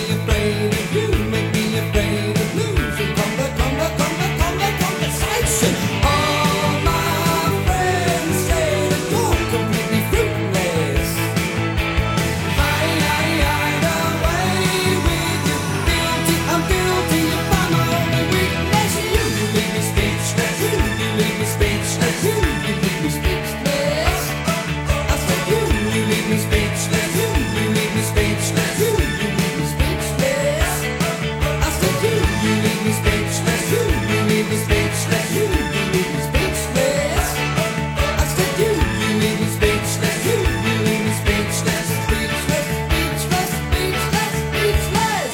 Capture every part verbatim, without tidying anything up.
afraid of you, make me afraid of losing. Conga, conga, conga, conga, conversation. All my friends say that you're completely fruitless. I, I, I, away with you. Guilty, I'm guilty, you find my only weakness. You, you leave me speechless. You, you leave me speechless. You, you leave me speechless. I said you, you leave me speechless. You, you leave me speechless. You, you leave me speechless. I said you, you leave me speechless. You, you leave me speechless. You, you leave me speechless. I said you, you leave me speechless. You, you leave me speechless. Speechless, speechless, speechless, speechless.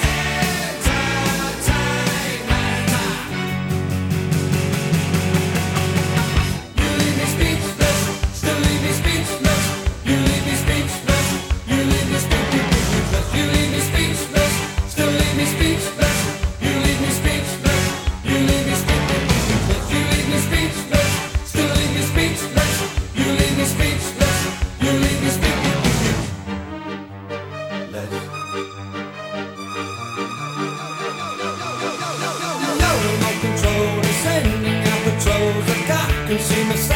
You leave me speechless. Still leave me speechless. You leave me speechless. You leave me speechless. You leave me speechless. Still leave me speechless. You leave me speechless. You leave me speechless. You leave me speechless. Still leave me speechless. You leave me speechless. You leave me speechless. No remote control is sending out patrols. A dark consumer.